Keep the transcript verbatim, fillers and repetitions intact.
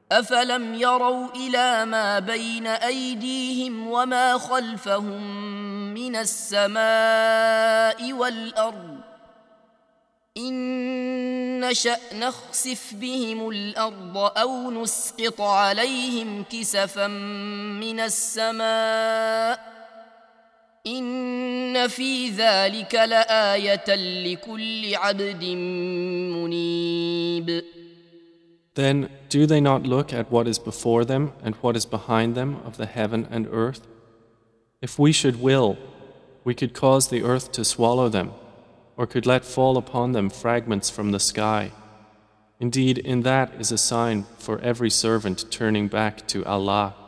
أفلم يروا إلى ما بين أيديهم وما خلفهم من السماء والأرض إن نشأ نخسف بهم الأرض أو نسقط عليهم كسفا من السماء إن في ذلك لآية لكل عبد منيب. Then do they not look at what is before them and what is behind them of the heaven and earth? If we should will, we could cause the earth to swallow them, or could let fall upon them fragments from the sky. Indeed, in that is a sign for every servant turning back to Allah.